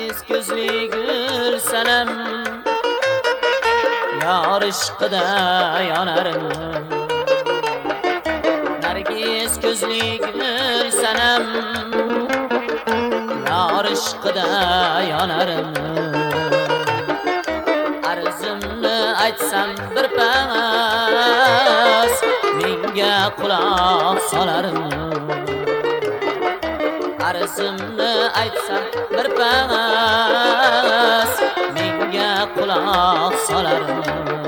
Nargiz ko'zli gul sanam yor ishqida yonarim Nargiz ko'zli gul sanam yor ishqida yonarim Arzimni aytsam bir pas menga quloq solarim Arzimni aytsam bir pas menga quloq solarim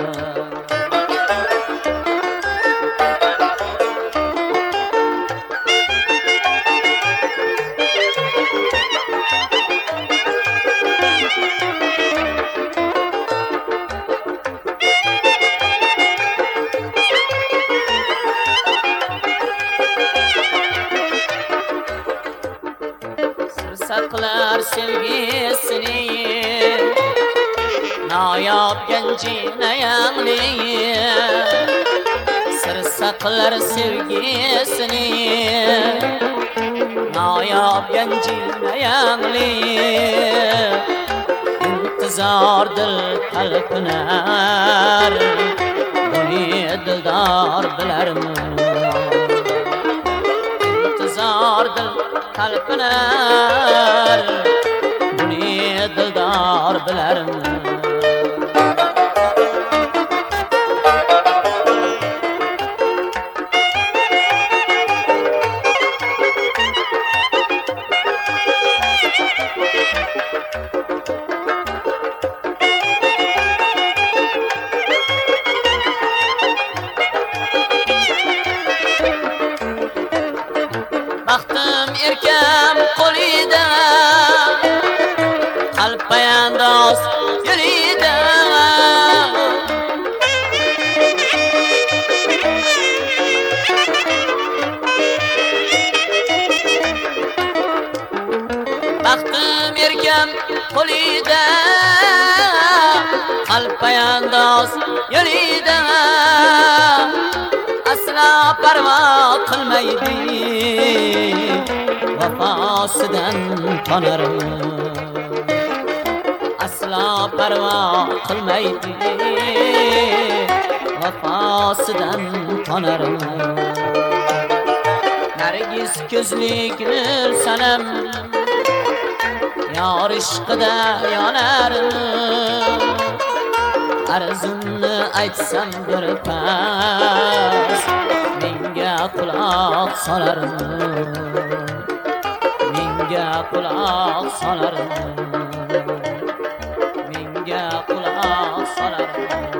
Saqlar sevgisini noyob ganjina yangli sir saqlar sevgisini noyob ganjina yangli intizor dil talpinar buni dildor bilarmi intizor dil talpinar buni dildor bilarmi Baxtim erkam qo'lida qalb payandoz yo'lida Baxtim erkam qo'lida qalb payandoz yo'lida asla parvo qilmaydi vafosidan tonarim asla parvo qilmaydi vafosidan tonarim Nargiz ko'zli gul sanam yor ishqida yonarim Arzimni aytsam bir pas menga quloq solarim menga quloq solarim menga quloq solarim